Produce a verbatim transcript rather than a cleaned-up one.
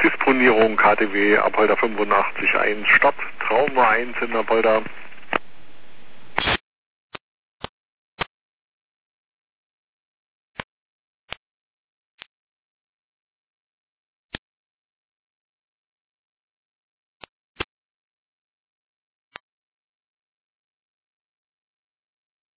Disponierung K T W Apolda fünfundachtzig eins Start, Trauma eins in Apolda.